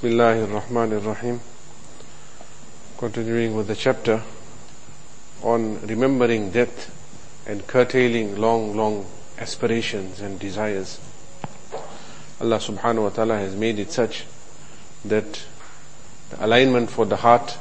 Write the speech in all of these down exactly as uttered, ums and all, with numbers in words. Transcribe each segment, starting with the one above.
Bismillahir Rahmanir Rahim. Continuing with the chapter on remembering death and curtailing long, long aspirations and desires. Allah subhanahu wa ta'ala has made it such that the alignment for the heart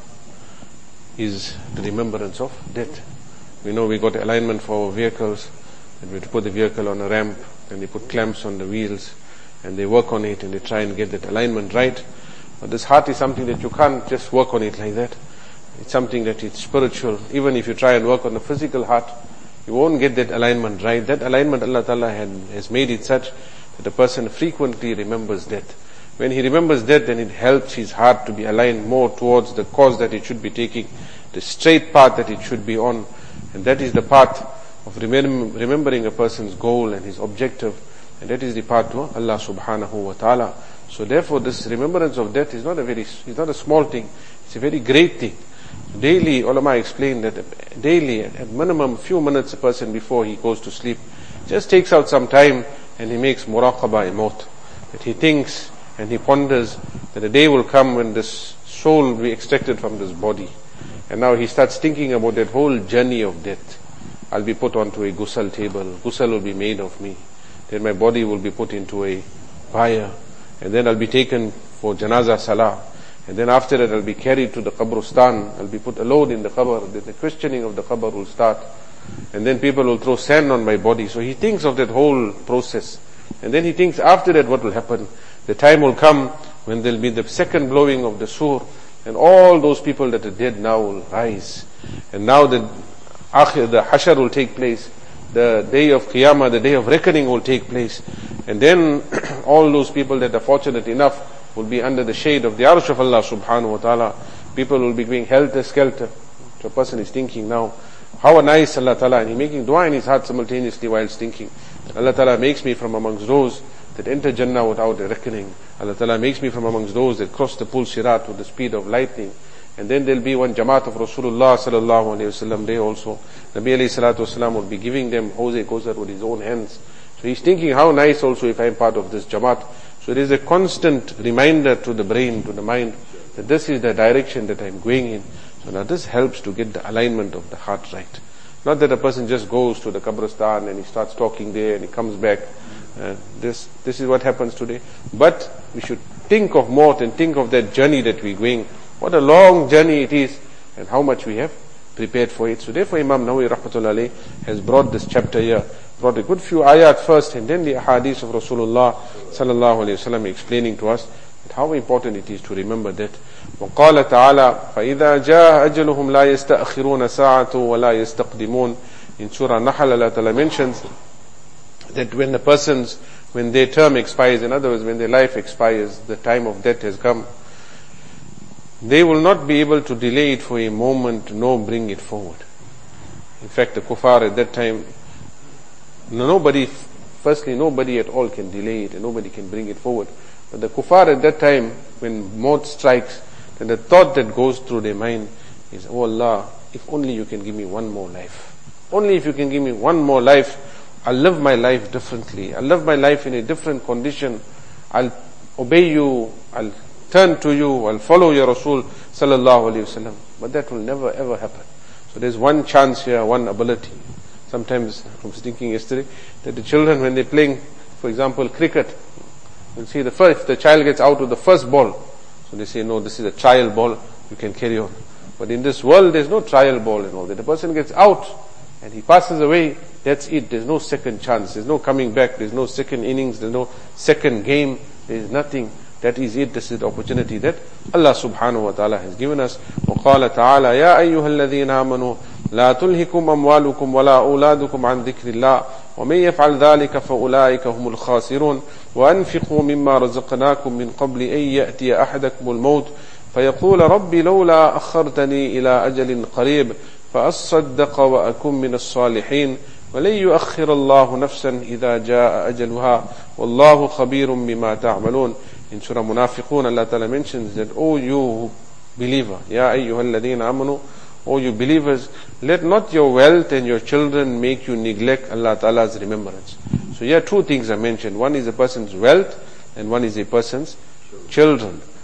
is the remembrance of death. We know we got alignment for our vehicles, and we put the vehicle on a ramp, and they put clamps on the wheels, and they work on it, and they try and get that alignment right. But this heart is something that you can't just work on it like that. It's something that is spiritual. Even if you try and work on the physical heart, you won't get that alignment right. That alignment Allah Ta'ala had, has made it such that a person frequently remembers death. When he remembers death, then it helps his heart to be aligned more towards the cause that it should be taking, the straight path that it should be on. And that is the path of remem- remembering a person's goal and his objective. And that is the path to Allah Subhanahu wa Ta'ala. So therefore this remembrance of death is not a very, it's not a small thing, it's a very great thing. Daily, ulama explain that daily, at minimum few minutes a person before he goes to sleep, just takes out some time and he makes muraqabah al-maut. That he thinks and he ponders that a day will come when this soul will be extracted from this body. And now he starts thinking about that whole journey of death. I'll be put onto a ghusl table, ghusl will be made of me. Then my body will be put into a fire. And then I'll be taken for janazah salah. And then after that I'll be carried to the qabristan. I'll be put alone in the qabr. Then the questioning of the qabr will start. And then people will throw sand on my body. So he thinks of that whole process. And then he thinks after that what will happen. The time will come when there'll be the second blowing of the sur. And all those people that are dead now will rise. And now the akhir, the hashar will take place. The day of Qiyamah, the day of reckoning will take place. And then all those people that are fortunate enough will be under the shade of the arsh of Allah subhanahu wa ta'ala. People will be being helter-skelter. So a person is thinking now, how nice Allah ta'ala, and he making dua in his heart simultaneously while thinking. Allah ta'ala makes me from amongst those that enter Jannah without a reckoning. Allah ta'ala makes me from amongst those that cross the Pul Sirat with the speed of lightning. And then there'll be one Jamaat of Rasulullah sallallahu alayhi wa sallam day also. Nabi alayhi salatu wasalam will be giving them Hawz-e Kawthar with his own hands. So he's thinking how nice also if I'm part of this Jamaat. So it is a constant reminder to the brain, to the mind, that this is the direction that I'm going in. So now this helps to get the alignment of the heart right. Not that a person just goes to the Qabristan and he starts talking there and he comes back. Uh, this, this is what happens today. But we should think of more and think of that journey that we're going. What a long journey it is and how much we have prepared for it. So therefore Imam Nawawi rahmatullah alayh has brought this chapter here, brought a good few ayat first and then the ahadith of Rasulullah sallallahu alayhi wa sallam explaining to us that how important it is to remember that. وَقَالَ تَعَالَى فَإِذَا جَاءَ أَجَلُهُمْ لَا يَسْتَأْخِرُونَ سَاعَةً وَلَا يَسْتَقْدِمُونَ. In Surah Nahl, Allah Ta'ala mentions that when the persons, when their term expires, in other words, when their life expires, the time of death has come, they will not be able to delay it for a moment nor bring it forward. In fact, the kuffar at that time, nobody, firstly nobody at all can delay it and nobody can bring it forward. But the kuffar at that time, when maut strikes, then the thought that goes through their mind is, oh Allah, if only you can give me one more life. Only if you can give me one more life, I'll live my life differently. I'll live my life in a different condition. I'll obey you. I'll turn to you, I'll follow your Rasul sallallahu alayhi wa sallam. But that will never ever happen. So there's one chance here, one ability. Sometimes, I was thinking yesterday, that the children when they're playing, for example, cricket, you'll see the first, if the child gets out with the first ball, so they say, no, this is a trial ball, you can carry on. But in this world, there's no trial ball and all that. The person gets out, and he passes away, that's it. There's no second chance, there's no coming back, there's no second innings, there's no second game, there's nothing. That is it, this is the opportunity that Allah subhanahu wa ta'ala has given us. وَقَالَ تَعَالَى يَا أَيُّهَا الَّذِينَ آمَنُوا لَا تُلْهِكُمْ أَمْوَالُكُمْ وَلَا أَوْلَادُكُمْ عَنْ ذِكْرِ اللَّهِ وَمَنْ يَفْعَلْ ذَلِكَ فَأُولَٰئِكَ هُمُ الْخَاسِرُونَ وَأَنْفِقُوا مِمَّا رَزَقْنَاكُمْ مِنْ قَبْلِ أَنْ يَأْتِيَ أَحَدَكُمُ الْمَوْتُ فَيَقُولَ رَبِّ لَوْلَا أَخَّرْتَنِي إِلَىٰ أَجَلٍ قَرِيبٍ فَأَصَّدَّقَ وَأَكُنْ مِنَ الصَّالِحِينَ وَلَنْ يُؤَخِّرَ اللَّهُ نَفْسًا إِذَا جَاءَ أَجَلُهَا وَاللَّهُ خَبِيرٌ بِمَا تَعْمَلُونَ. In Surah Munafiqun, Allah Ta'ala mentions that, O you believer, Ya ayyuhal ladhina amanu, O you believers, let not your wealth and your children make you neglect Allah Ta'ala's remembrance. So here two things are mentioned. One is a person's wealth and one is a person's children.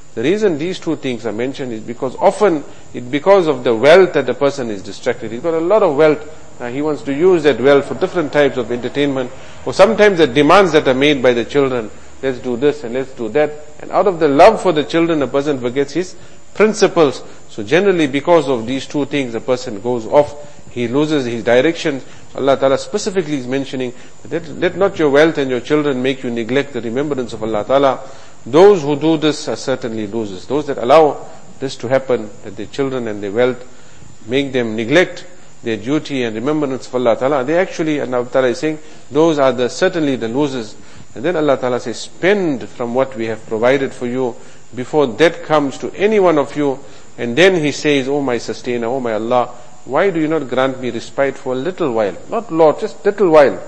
The reason these two things are mentioned is because often it's because of the wealth that the person is distracted. He's got a lot of wealth. Now he wants to use that wealth for different types of entertainment, or sometimes the demands that are made by the children. Let's do this and let's do that. And out of the love for the children, a person forgets his principles. So generally because of these two things, a person goes off. He loses his direction. Allah Ta'ala specifically is mentioning that let not your wealth and your children make you neglect the remembrance of Allah Ta'ala. Those who do this are certainly losers. Those that allow this to happen, that their children and their wealth make them neglect their duty and remembrance of Allah Ta'ala, they actually, and Allah Ta'ala is saying, those are the certainly the losers. And then Allah Ta'ala says, spend from what we have provided for you before death comes to any one of you. And then he says, oh my sustainer, oh my Allah, why do you not grant me respite for a little while? Not Lord, just little while.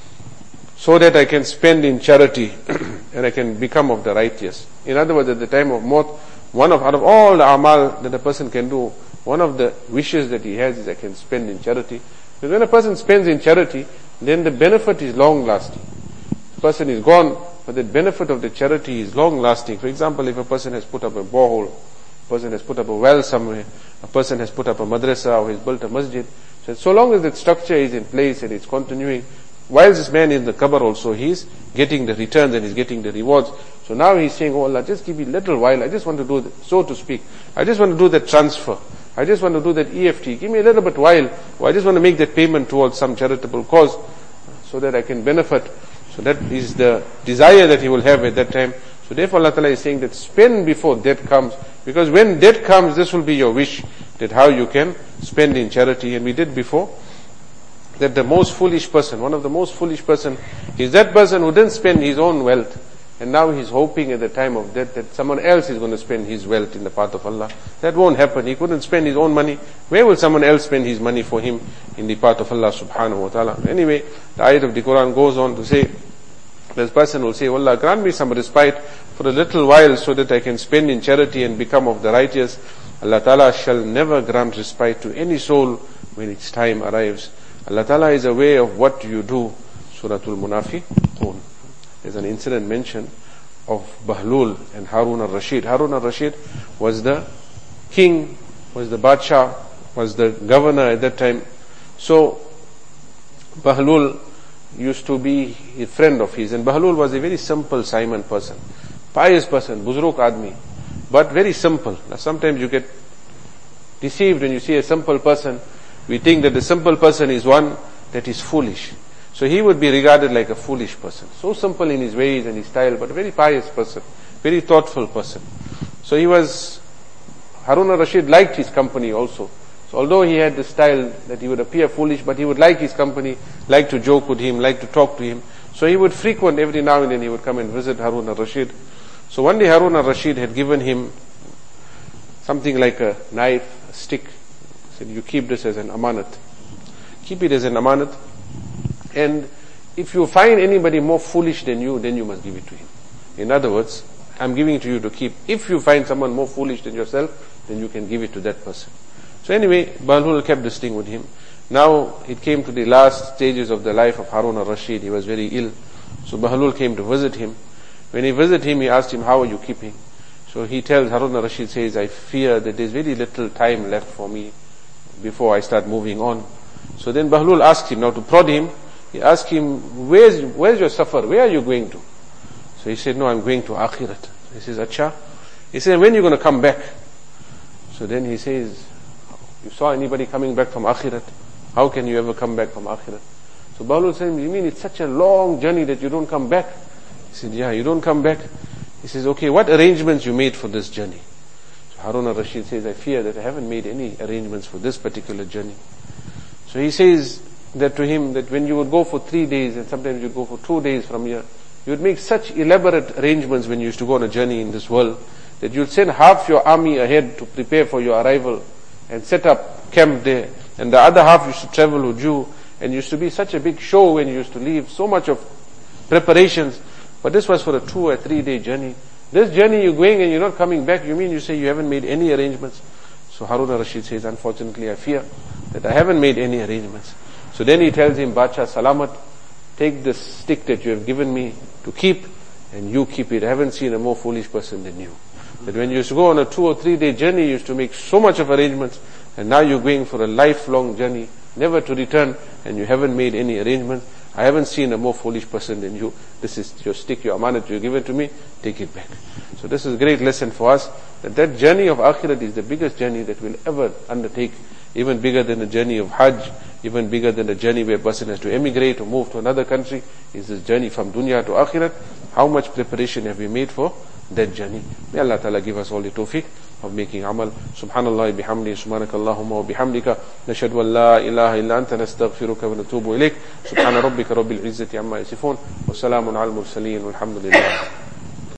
So that I can spend in charity and I can become of the righteous. In other words, at the time of maut, one of, out of all the amal that a person can do, one of the wishes that he has is I can spend in charity. Because when a person spends in charity, then the benefit is long lasting. The person is gone, but the benefit of the charity is long lasting. For example, if a person has put up a borehole, a person has put up a well somewhere, a person has put up a madrasa or has built a masjid, so, so long as that structure is in place and it's continuing, while this man is in the qabr also, he's getting the returns and he's getting the rewards. So now he's saying, oh Allah, just give me a little while, I just want to do that, so to speak. I just want to do that transfer. I just want to do that E F T. Give me a little bit while, or I just want to make that payment towards some charitable cause, so that I can benefit. So that is the desire that he will have at that time. So therefore Allah Ta'ala is saying that spend before death comes, because when death comes, this will be your wish, that how you can spend in charity. And we did before, that the most foolish person, one of the most foolish person, is that person who didn't spend his own wealth, and now he's hoping at the time of death that someone else is going to spend his wealth in the path of Allah. That won't happen. He couldn't spend his own money. Where will someone else spend his money for him in the path of Allah subhanahu wa ta'ala? Anyway, the ayat of the Quran goes on to say, this person will say, Allah, grant me some respite for a little while so that I can spend in charity and become of the righteous. Allah Ta'ala shall never grant respite to any soul when its time arrives. Allah Ta'ala is aware of what you do. Suratul Munafiqun. There's an incident mentioned of Bahlul and Harun al-Rashid. Harun al-Rashid was the king, was the Badshah, was the governor at that time. So Bahlul used to be a friend of his, and Bahlul was a very simple Simon person, pious person, buzruk admi, but very simple. Now sometimes you get deceived when you see a simple person. We think that the simple person is one that is foolish. So he would be regarded like a foolish person. So simple in his ways and his style, but a very pious person, very thoughtful person. So he was, Harun al-Rashid liked his company also. So although he had the style that he would appear foolish, but he would like his company, like to joke with him, like to talk to him. So he would frequent every now and then, he would come and visit Harun al-Rashid. So one day Harun al-Rashid had given him something like a knife, a stick. He said, you keep this as an amanat. Keep it as an amanat. And if you find anybody more foolish than you, then you must give it to him. In other words, I'm giving it to you to keep. If you find someone more foolish than yourself, then you can give it to that person. So anyway, Bahlul kept this thing with him. Now it came to the last stages of the life of Harun al-Rashid. He was very ill. So Bahlul came to visit him. When he visited him, he asked him, how are you keeping? So he tells, Harun al-Rashid says, I fear that there's very little time left for me before I start moving on. So then Bahlul asked him, now to prod him, he asked him, where's, where's your safar? Where are you going to? So he said, no, I'm going to Akhirat. He says, Acha. He said, when are you going to come back? So then he says, you saw anybody coming back from Akhirat? How can you ever come back from Akhirat? So Bahlul said, you mean it's such a long journey that you don't come back? He said, yeah, you don't come back. He says, okay, what arrangements you made for this journey? So Harun al-Rashid says, I fear that I haven't made any arrangements for this particular journey. So he says that to him, that when you would go for three days and sometimes you'd go for two days from here, you would make such elaborate arrangements when you used to go on a journey in this world, that you'd send half your army ahead to prepare for your arrival and set up camp there, and the other half used to travel with you, and used to be such a big show when you used to leave, so much of preparations. But this was for a two or three day journey. This journey you're going and you're not coming back, you mean you say you haven't made any arrangements? So Harun al-Rashid says, unfortunately I fear that I haven't made any arrangements. So then he tells him, Bacha Salamat, take this stick that you have given me to keep, and you keep it. I haven't seen a more foolish person than you. That when you used to go on a two or three day journey, you used to make so much of arrangements, and now you're going for a lifelong journey, never to return, and you haven't made any arrangements. I haven't seen a more foolish person than you. This is your stick, your amanat, you give it to me, take it back. So this is a great lesson for us, that that journey of akhirat is the biggest journey that we'll ever undertake, even bigger than the journey of Hajj, even bigger than the journey where a person has to emigrate or move to another country, is this journey from dunya to akhirat. How much preparation have we made for that journey? May Allah Ta'ala give us all the tawfiq of making amal. Subhanallah bihamdi, subhanakallahumma wa bihamdika, nashhadu an la ilaha illa anta, nastaghfiruka wa natubu ilayk. Subhana rabbika rabbil izzati amma yasifun, wa salamun al mursaleen, walhamdulillah.